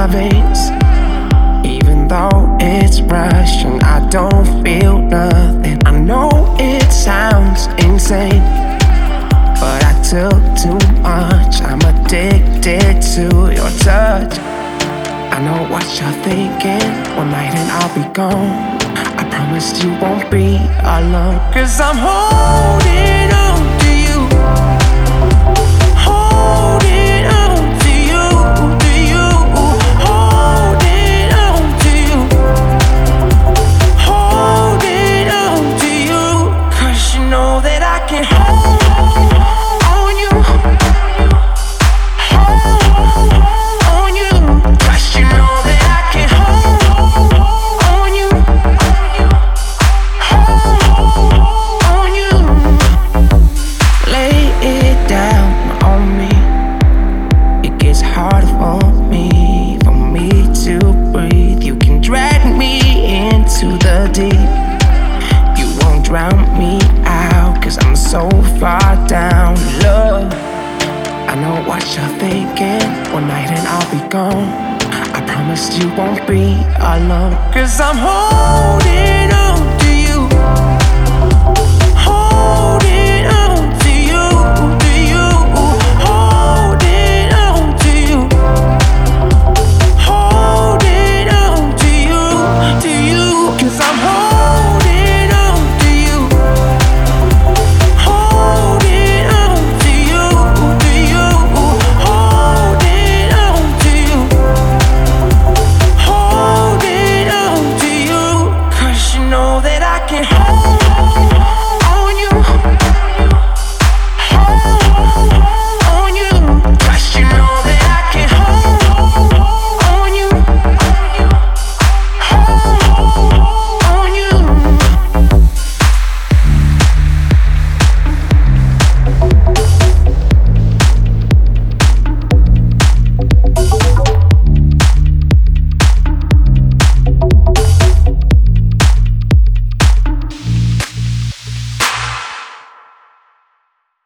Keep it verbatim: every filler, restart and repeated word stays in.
my veins. Even though it's Russian, I don't feel nothing. I know it sounds insane, but I took too much. I'm addicted to your touch. I know what you're thinking. One night and I'll be gone. I promise you won't be alone. Cause I'm holding on to you. Holding on to you, to you. Holding on to you. Holding on to you. Cause you know that I can hold on you. Hold on you. Cause you know that I can hold on you. Hold on you. Lay it down on me. It gets harder for me, for me to breathe. You can drag me into the deep. You won't drown me out, cause I'm so far down. Love, I know what you're thinking. One night and I'll be gone. I promise you won't be alone. Cause I'm holding on